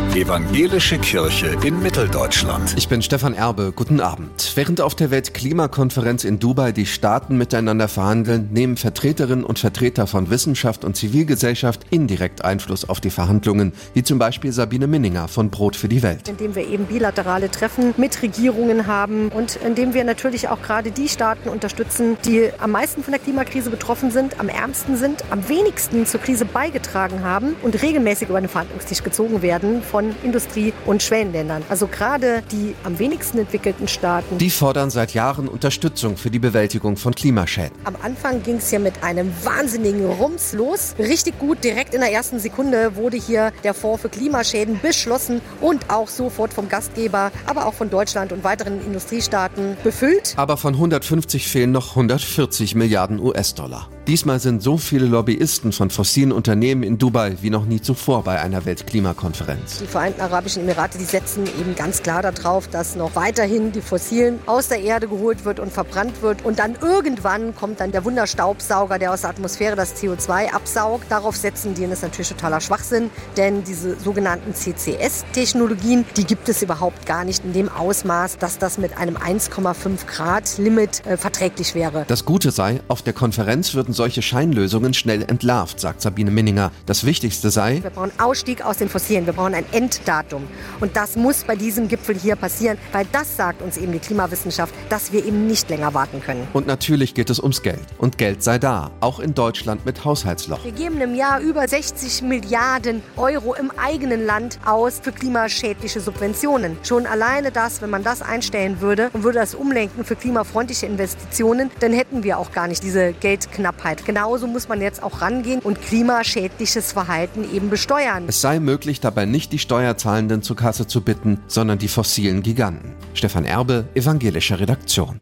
Evangelische Kirche in Mitteldeutschland. Ich bin Stefan Erbe, guten Abend. Während auf der Weltklimakonferenz in Dubai die Staaten miteinander verhandeln, nehmen Vertreterinnen und Vertreter von Wissenschaft und Zivilgesellschaft indirekt Einfluss auf die Verhandlungen, wie zum Beispiel Sabine Minninger von Brot für die Welt. Indem wir eben bilaterale Treffen mit Regierungen haben und indem wir natürlich auch gerade die Staaten unterstützen, die am meisten von der Klimakrise betroffen sind, am ärmsten sind, am wenigsten zur Krise beigetragen haben und regelmäßig über den Verhandlungstisch gezogen werden von Industrie- und Schwellenländern. Also gerade die am wenigsten entwickelten Staaten. Die fordern seit Jahren Unterstützung für die Bewältigung von Klimaschäden. Am Anfang ging es hier mit einem wahnsinnigen Rums los. Richtig gut, direkt in der ersten Sekunde wurde hier der Fonds für Klimaschäden beschlossen und auch sofort vom Gastgeber, aber auch von Deutschland und weiteren Industriestaaten befüllt. Aber von 150 fehlen noch 140 Milliarden US-Dollar. Diesmal sind so viele Lobbyisten von fossilen Unternehmen in Dubai wie noch nie zuvor bei einer Weltklimakonferenz. Die Vereinten Arabischen Emirate, die setzen eben ganz klar darauf, dass noch weiterhin die Fossilen aus der Erde geholt wird und verbrannt wird. Und dann irgendwann kommt dann der Wunderstaubsauger, der aus der Atmosphäre das CO2 absaugt. Darauf setzen die, und das ist natürlich totaler Schwachsinn, denn diese sogenannten CCS-Technologien, die gibt es überhaupt gar nicht in dem Ausmaß, dass das mit einem 1,5 Grad Limit verträglich wäre. Das Gute sei, auf der Konferenz würden solche Scheinlösungen schnell entlarvt, sagt Sabine Minninger. Das Wichtigste sei: Wir brauchen Ausstieg aus den Fossilen, wir brauchen ein Enddatum. Und das muss bei diesem Gipfel hier passieren, weil das sagt uns eben die Klimawissenschaft, dass wir eben nicht länger warten können. Und natürlich geht es ums Geld. Und Geld sei da, auch in Deutschland mit Haushaltsloch. Wir geben im Jahr über 60 Milliarden Euro im eigenen Land aus für klimaschädliche Subventionen. Schon alleine das, wenn man das einstellen würde und würde das umlenken für klimafreundliche Investitionen, dann hätten wir auch gar nicht diese Geldknappheit. Genauso muss man jetzt auch rangehen und klimaschädliches Verhalten eben besteuern. Es sei möglich, dabei nicht die Steuerzahlenden zur Kasse zu bitten, sondern die fossilen Giganten. Stefan Erbe, Evangelische Redaktion.